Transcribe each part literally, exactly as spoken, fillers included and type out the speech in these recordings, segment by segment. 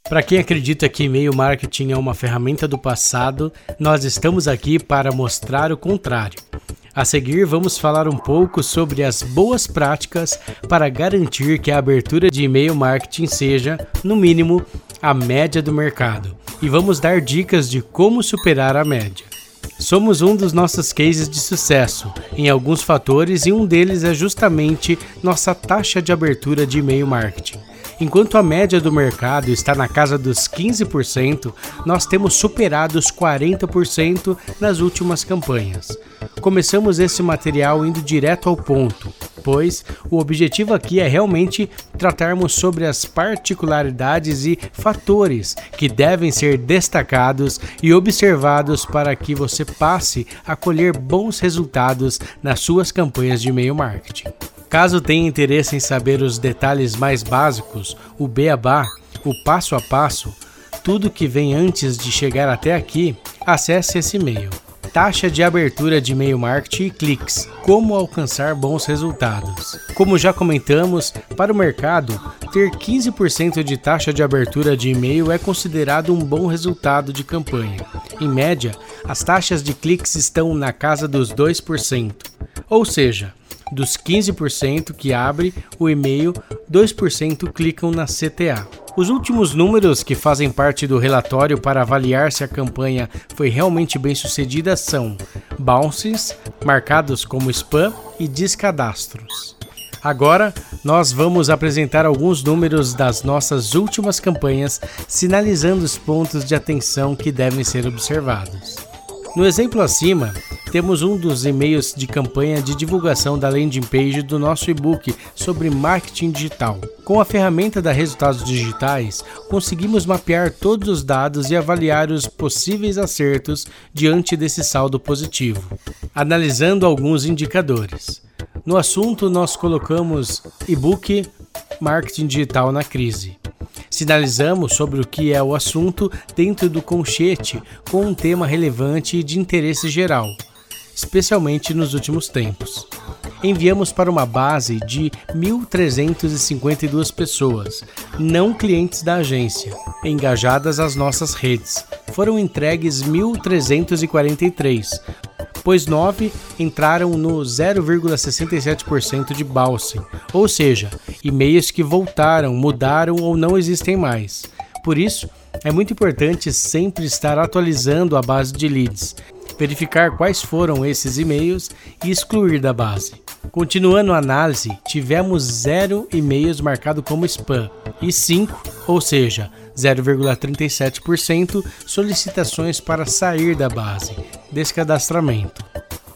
Para quem acredita que e-mail marketing é uma ferramenta do passado, nós estamos aqui para mostrar o contrário. A seguir, vamos falar um pouco sobre as boas práticas para garantir que a abertura de e-mail marketing seja, no mínimo, a média do mercado. E vamos dar dicas de como superar a média. Somos um dos nossos cases de sucesso em alguns fatores e um deles é justamente nossa taxa de abertura de e-mail marketing. Enquanto a média do mercado está na casa dos quinze por cento, nós temos superado os quarenta por cento nas últimas campanhas. Começamos esse material indo direto ao ponto, pois o objetivo aqui é realmente tratarmos sobre as particularidades e fatores que devem ser destacados e observados para que você passe a colher bons resultados nas suas campanhas de e-mail marketing. Caso tenha interesse em saber os detalhes mais básicos, o beabá, o passo a passo, tudo que vem antes de chegar até aqui, acesse esse e-mail. Taxa de abertura de e-mail marketing e cliques. Como alcançar bons resultados? Como já comentamos, para o mercado, ter quinze por cento de taxa de abertura de e-mail é considerado um bom resultado de campanha. Em média, as taxas de cliques estão na casa dos dois por cento. Ou seja, dos quinze por cento que abre o e-mail, dois por cento clicam na C T A. Os últimos números que fazem parte do relatório para avaliar se a campanha foi realmente bem sucedida são bounces, marcados como spam e descadastros. Agora, nós vamos apresentar alguns números das nossas últimas campanhas, sinalizando os pontos de atenção que devem ser observados. No exemplo acima, temos um dos e-mails de campanha de divulgação da landing page do nosso e-book sobre marketing digital. Com a ferramenta da Resultados Digitais, conseguimos mapear todos os dados e avaliar os possíveis acertos diante desse saldo positivo, analisando alguns indicadores. No assunto, nós colocamos e-book Marketing Digital na crise. Sinalizamos sobre o que é o assunto dentro do colchete com um tema relevante e de interesse geral, especialmente nos últimos tempos. Enviamos para uma base de mil trezentas e cinquenta e duas pessoas, não clientes da agência, engajadas às nossas redes. Foram entregues mil trezentos e quarenta e três, pois nove entraram no zero vírgula sessenta e sete por cento de bouncing, ou seja, e-mails que voltaram, mudaram ou não existem mais. Por isso, é muito importante sempre estar atualizando a base de leads, verificar quais foram esses e-mails e excluir da base. Continuando a análise, tivemos zero e-mails marcados como spam e cinco, ou seja, zero vírgula trinta e sete por cento solicitações para sair da base, descadastramento.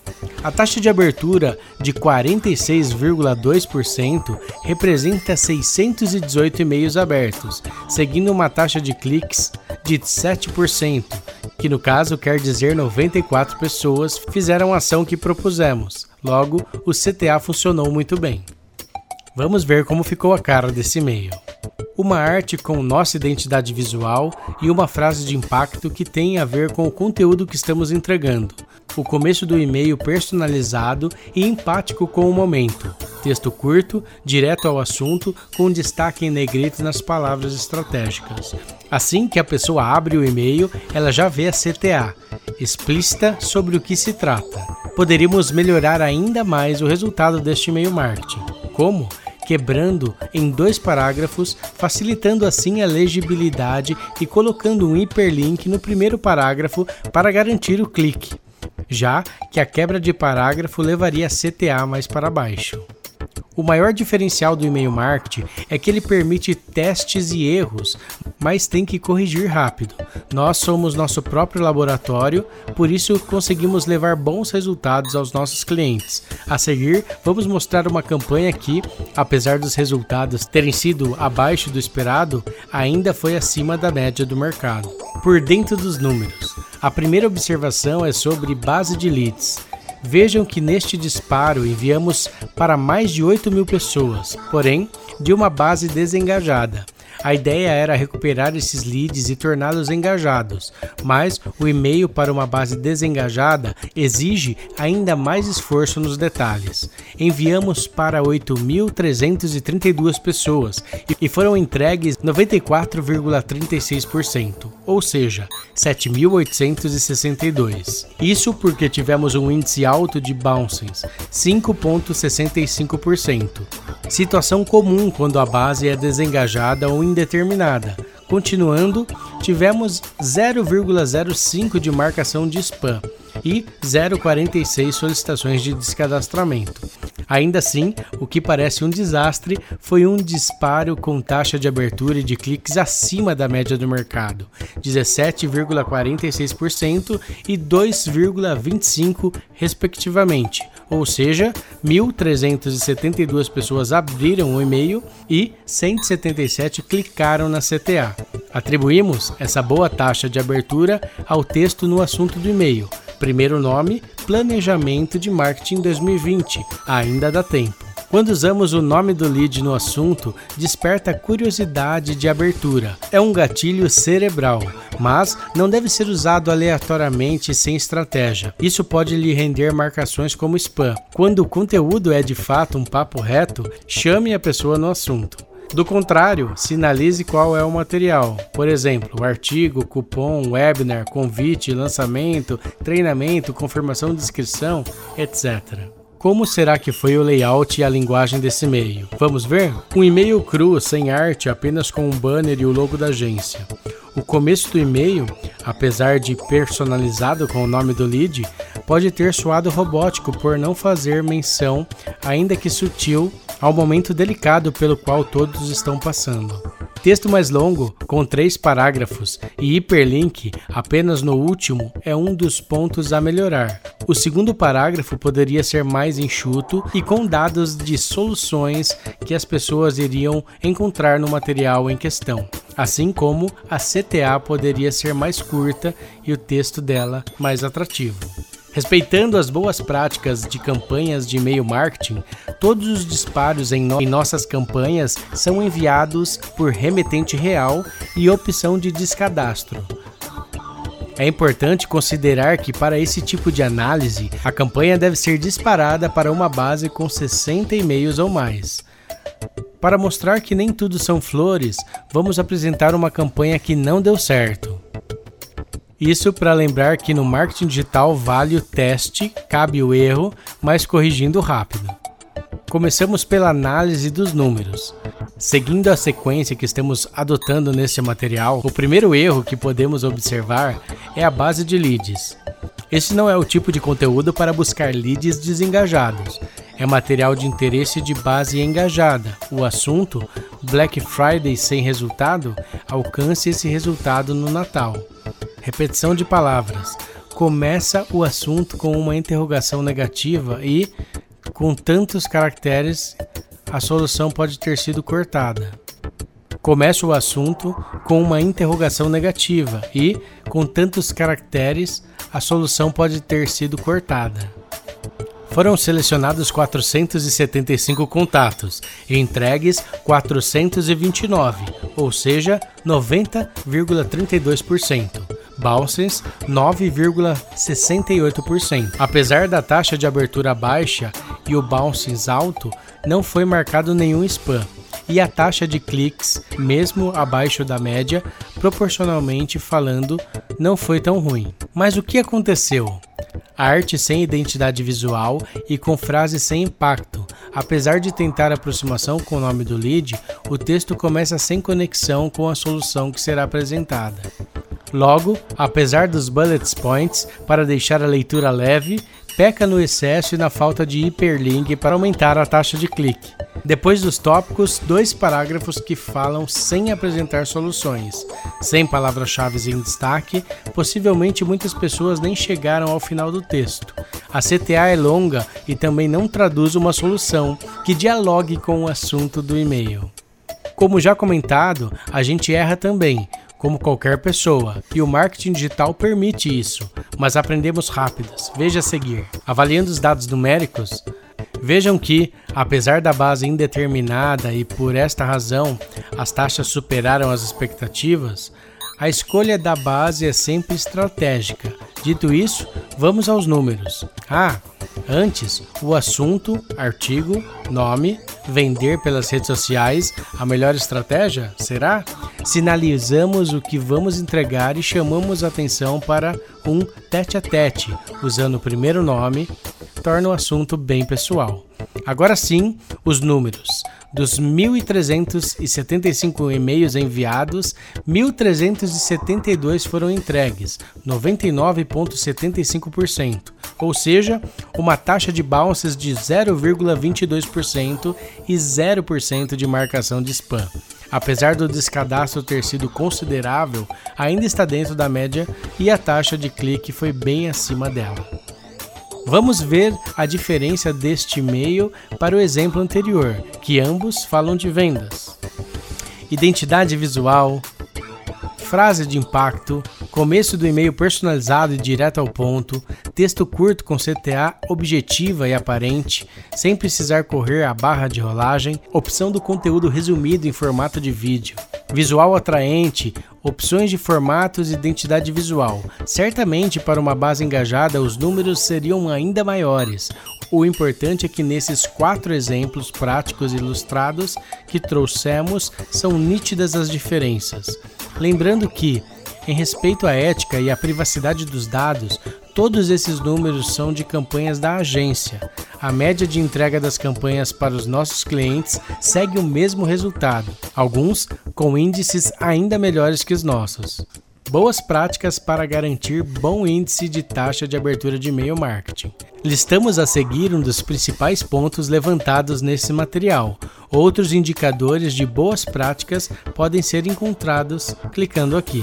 A taxa de abertura de quarenta e seis vírgula dois por cento representa seiscentos e dezoito e-mails abertos, seguindo uma taxa de cliques de sete por cento, que no caso quer dizer noventa e quatro pessoas fizeram a ação que propusemos. Logo, o C T A funcionou muito bem. Vamos ver como ficou a cara desse e-mail. Uma arte com nossa identidade visual e uma frase de impacto que tem a ver com o conteúdo que estamos entregando. O começo do e-mail personalizado e empático com o momento. Texto curto, direto ao assunto, com destaque em negrito nas palavras estratégicas. Assim que a pessoa abre o e-mail, ela já vê a C T A, explícita sobre o que se trata. Poderíamos melhorar ainda mais o resultado deste e-mail marketing. Como? Quebrando em dois parágrafos, facilitando assim a legibilidade e colocando um hiperlink no primeiro parágrafo para garantir o clique, já que a quebra de parágrafo levaria a C T A mais para baixo. O maior diferencial do e-mail marketing é que ele permite testes e erros, mas tem que corrigir rápido. Nós somos nosso próprio laboratório, por isso conseguimos levar bons resultados aos nossos clientes. A seguir, vamos mostrar uma campanha que, apesar dos resultados terem sido abaixo do esperado, ainda foi acima da média do mercado. Por dentro dos números, a primeira observação é sobre base de leads. Vejam que neste disparo enviamos para mais de oito mil pessoas, porém de uma base desengajada. A ideia era recuperar esses leads e torná-los engajados, mas o e-mail para uma base desengajada exige ainda mais esforço nos detalhes. Enviamos para oito mil trezentas e trinta e duas pessoas e foram entregues noventa e quatro vírgula trinta e seis por cento, ou seja, sete mil oitocentos e sessenta e dois. Isso porque tivemos um índice alto de bouncings, cinco vírgula sessenta e cinco por cento. Situação comum quando a base é desengajada ou indeterminada. Continuando, tivemos zero vírgula zero cinco de marcação de spam e zero vírgula quarenta e seis solicitações de descadastramento. Ainda assim, o que parece um desastre foi um disparo com taxa de abertura e de cliques acima da média do mercado, dezessete vírgula quarenta e seis por cento e dois vírgula vinte e cinco por cento respectivamente, ou seja, mil trezentas e setenta e duas pessoas abriram o e-mail e cento e setenta e sete clicaram na C T A. Atribuímos essa boa taxa de abertura ao texto no assunto do e-mail. Primeiro nome, Planejamento de Marketing dois mil e vinte, ainda dá tempo. Quando usamos o nome do lead no assunto, desperta curiosidade de abertura. É um gatilho cerebral, mas não deve ser usado aleatoriamente sem estratégia. Isso pode lhe render marcações como spam. Quando o conteúdo é de fato um papo reto, chame a pessoa no assunto. Do contrário, sinalize qual é o material. Por exemplo, artigo, cupom, webinar, convite, lançamento, treinamento, confirmação de inscrição, etcétera. Como será que foi o layout e a linguagem desse e-mail? Vamos ver? Um e-mail cru, sem arte, apenas com um banner e o logo da agência. O começo do e-mail, apesar de personalizado com o nome do lead, pode ter soado robótico por não fazer menção, ainda que sutil, ao momento delicado pelo qual todos estão passando. Texto mais longo, com três parágrafos e hiperlink apenas no último, é um dos pontos a melhorar. O segundo parágrafo poderia ser mais enxuto e com dados de soluções que as pessoas iriam encontrar no material em questão. Assim como a C T A poderia ser mais curta e o texto dela mais atrativo. Respeitando as boas práticas de campanhas de e-mail marketing, todos os disparos em, no- em nossas campanhas são enviados por remetente real e opção de descadastro. É importante considerar que para esse tipo de análise, a campanha deve ser disparada para uma base com sessenta e-mails ou mais. Para mostrar que nem tudo são flores, vamos apresentar uma campanha que não deu certo. Isso para lembrar que no marketing digital vale o teste, cabe o erro, mas corrigindo rápido. Começamos pela análise dos números. Seguindo a sequência que estamos adotando neste material, o primeiro erro que podemos observar é a base de leads. Esse não é o tipo de conteúdo para buscar leads desengajados. É material de interesse de base engajada. O assunto, Black Friday sem resultado, alcance esse resultado no Natal. Repetição de palavras. Começa o assunto com uma interrogação negativa e, com tantos caracteres, a solução pode ter sido cortada. Começa o assunto com uma interrogação negativa e, com tantos caracteres, a solução pode ter sido cortada. Foram selecionados quatrocentos e setenta e cinco contatos e entregues quatrocentos e vinte e nove, ou seja, noventa vírgula trinta e dois por cento. Bouncings, nove vírgula sessenta e oito por cento. Apesar da taxa de abertura baixa e o bouncings alto, não foi marcado nenhum spam. E a taxa de cliques, mesmo abaixo da média, proporcionalmente falando, não foi tão ruim. Mas o que aconteceu? A arte sem identidade visual e com frases sem impacto. Apesar de tentar aproximação com o nome do lead, o texto começa sem conexão com a solução que será apresentada. Logo, apesar dos bullet points para deixar a leitura leve, peca no excesso e na falta de hiperlink para aumentar a taxa de clique. Depois dos tópicos, dois parágrafos que falam sem apresentar soluções, sem palavras-chave em destaque, possivelmente muitas pessoas nem chegaram ao final do texto. A C T A é longa e também não traduz uma solução que dialogue com o assunto do e-mail. Como já comentado, a gente erra também, como qualquer pessoa, e o marketing digital permite isso, mas aprendemos rápidos. Veja a seguir. Avaliando os dados numéricos, Vejam que, apesar da base indeterminada e por esta razão as taxas superaram as expectativas, a escolha da base é sempre estratégica. Dito isso, vamos aos números. Ah, antes, o assunto, artigo, nome, vender pelas redes sociais, a melhor estratégia, será? Sinalizamos o que vamos entregar e chamamos a atenção para um tete-a-tete, usando o primeiro nome, torna o assunto bem pessoal. Agora sim, os números. Dos mil trezentos e setenta e cinco e-mails enviados, mil trezentos e setenta e dois foram entregues, noventa e nove vírgula setenta e cinco por cento, ou seja, uma taxa de bounces de zero vírgula vinte e dois por cento e zero por cento de marcação de spam. Apesar do descadastro ter sido considerável, ainda está dentro da média e a taxa de clique foi bem acima dela. Vamos ver a diferença deste e-mail para o exemplo anterior, que ambos falam de vendas. Identidade visual, frase de impacto, começo do e-mail personalizado e direto ao ponto, texto curto com C T A objetiva e aparente, sem precisar correr a barra de rolagem, opção do conteúdo resumido em formato de vídeo, visual atraente, opções de formatos e identidade visual. Certamente, para uma base engajada, os números seriam ainda maiores. O importante é que nesses quatro exemplos práticos ilustrados que trouxemos, são nítidas as diferenças. Lembrando que, em respeito à ética e à privacidade dos dados, todos esses números são de campanhas da agência. A média de entrega das campanhas para os nossos clientes segue o mesmo resultado, alguns com índices ainda melhores que os nossos. Boas práticas para garantir bom índice de taxa de abertura de e-mail marketing. Listamos a seguir um dos principais pontos levantados nesse material. Outros indicadores de boas práticas podem ser encontrados clicando aqui.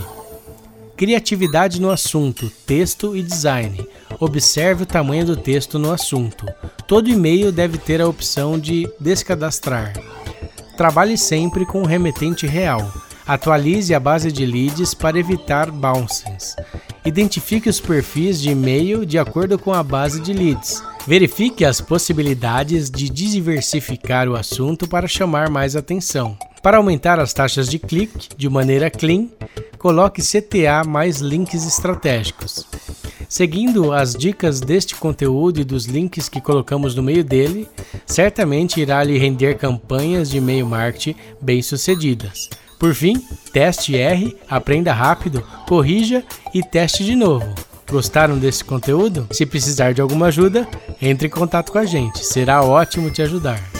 Criatividade no assunto, texto e design. Observe o tamanho do texto no assunto. Todo e-mail deve ter a opção de descadastrar. Trabalhe sempre com o remetente real. Atualize a base de leads para evitar bounces. Identifique os perfis de e-mail de acordo com a base de leads. Verifique as possibilidades de diversificar o assunto para chamar mais atenção. Para aumentar as taxas de clique de maneira clean, coloque C T A mais links estratégicos. Seguindo as dicas deste conteúdo e dos links que colocamos no meio dele, certamente irá lhe render campanhas de e-mail marketing bem-sucedidas. Por fim, teste R, aprenda rápido, corrija e teste de novo. Gostaram desse conteúdo? Se precisar de alguma ajuda, entre em contato com a gente, será ótimo te ajudar.